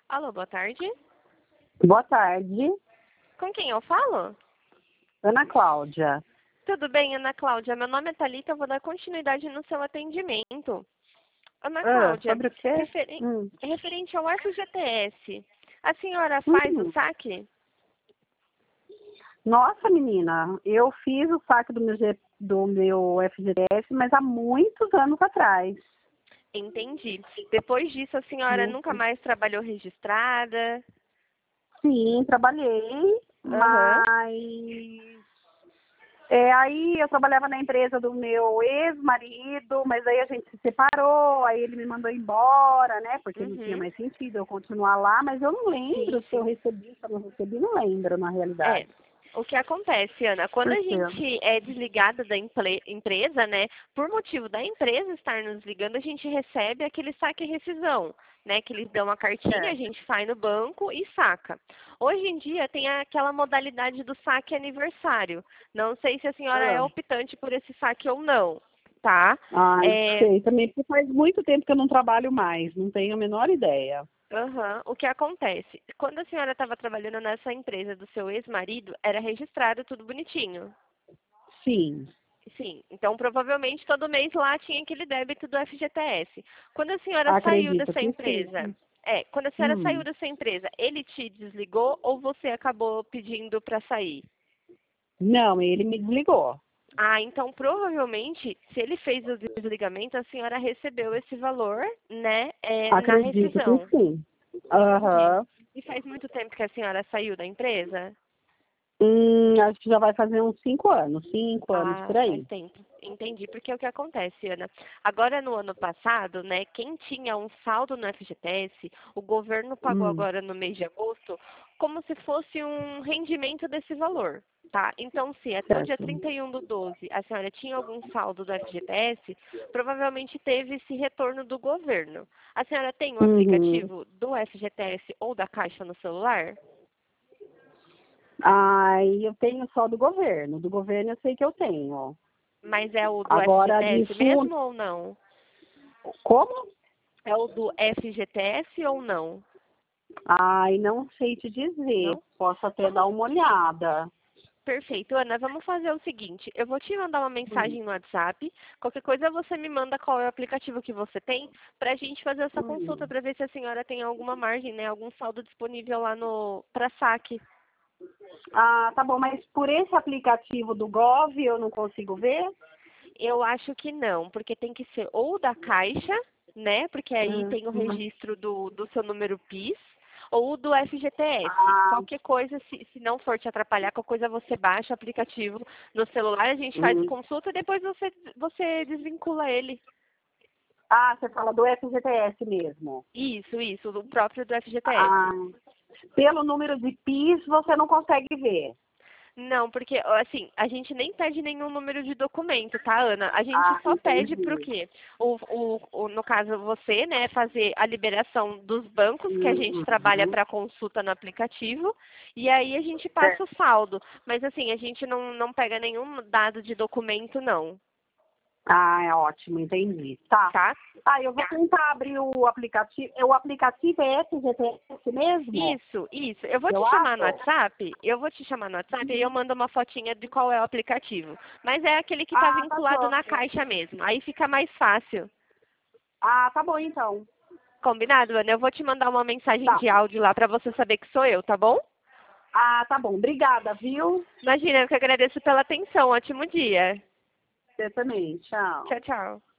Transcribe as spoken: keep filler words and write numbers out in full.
Alô, boa tarde. Boa tarde, Com quem eu falo? Ana Cláudia. Tudo bem, Ana Cláudia? Meu nome é Thalita, eu vou dar continuidade no seu atendimento. Ana Ah, Cláudia, sobre o quê? referen- Hum. referente ao F G T S, a senhora faz o Hum. saque? Nossa, menina, eu fiz o saque do meu, G- do meu F G T S, mas há muitos anos atrás. Entendi. Depois disso, a senhora Hum. nunca mais trabalhou registrada? Sim, trabalhei, Aham. mas é, aí eu trabalhava na empresa do meu ex-marido, mas aí a gente se separou, aí ele me mandou embora, né? Porque não tinha Uhum. mais sentido eu continuar lá, mas eu não lembro Sim, se eu sim. recebi, se eu não recebi, não lembro na É. realidade. O que acontece, Ana, quando Por a quê? gente é desligada da emple- empresa, né, por motivo da empresa estar nos ligando, a gente recebe aquele saque e rescisão, né, que eles dão uma cartinha, a Certo. gente vai no banco e saca. Hoje em dia tem aquela modalidade do saque aniversário. Não sei se a senhora é Ah. optante por esse saque ou não, tá? Ai, É, sei, também porque faz muito tempo que eu não trabalho mais, não tenho a menor ideia. aham. O que acontece? Quando a senhora estava trabalhando nessa empresa do seu ex-marido, era registrado tudo bonitinho. Sim, Sim, então provavelmente todo mês lá tinha aquele débito do F G T S. Quando a senhora saiu acredito dessa que empresa, sim. é, quando a senhora saiu Hum. dessa empresa, ele te desligou ou você acabou pedindo para sair? Não, ele me desligou. Ah, então provavelmente, se ele fez o desligamento, a senhora recebeu esse valor, né, é, na Acredito que rescisão. sim. Entendi. Aham. E faz muito tempo que a senhora saiu da empresa? Hum, acho que já vai fazer uns cinco anos, cinco anos Ah, por faz aí. tempo. Entendi. Porque é o que acontece, Ana? Agora, no ano passado, né, quem tinha um saldo no F G T S, o governo pagou Hum. agora no mês de agosto como se fosse um rendimento desse valor, tá? Então, se até o dia Certo. trinta e um do doze a senhora tinha algum saldo do F G T S, provavelmente teve esse retorno do governo. A senhora tem o Uhum. aplicativo do F G T S ou da Caixa no celular? Ai, eu tenho só do governo. Do governo eu sei que eu tenho. Mas é o do Agora de F G T S fundo. mesmo ou não? Como? É o do F G T S ou não? Ai, não sei te dizer. Não? Posso até dar Vamos. uma olhada. Perfeito, Ana. Vamos fazer o seguinte: eu vou te mandar uma Hum. mensagem no WhatsApp. Qualquer coisa você me manda qual é o aplicativo que você tem para a gente fazer essa consulta Hum. para ver se a senhora tem alguma margem, né? Algum saldo disponível lá no para saque. Ah, tá bom, mas por esse aplicativo do Gov eu não consigo ver? Eu acho que não, porque tem que ser ou da Caixa, né? Porque aí Hum, tem o hum. registro do, do seu número PIS, ou do F G T S. Ah, Qualquer coisa, se, se não for te atrapalhar, qualquer coisa você baixa o aplicativo no celular, a gente faz hum. consulta e depois você, você desvincula ele. Ah, você fala do F G T S mesmo. Isso, isso, o próprio do F G T Ah, S. pelo número de PIS você não consegue ver. Não, porque, assim, a gente nem pede nenhum número de documento, tá, Ana? A gente Ah, só pede pro entendi. quê? O, o, o, no caso, você, né, fazer a liberação dos bancos que a gente trabalha Uhum. para consulta no aplicativo, e aí a gente passa Certo. o saldo. Mas, assim, a gente não, não pega nenhum dado de documento, não, Ah, é ótimo, entendi. Tá. tá? Ah, eu vou tentar abrir o aplicativo. O aplicativo é F G T S mesmo? Isso, isso. Eu vou te Eu chamar no acho? WhatsApp, eu vou te chamar no WhatsApp e eu mando uma fotinha de qual é o aplicativo. Mas é aquele que está Ah, tá vinculado na bom. caixa mesmo. Aí fica mais fácil. Ah, tá bom então. Combinado, Ana? Eu vou te mandar uma mensagem Tá. de áudio lá para você saber que sou eu, tá bom? Ah, tá bom. Obrigada, viu? Imagina, eu que agradeço pela atenção. Ótimo dia. Você também. Tchau. Tchau, tchau.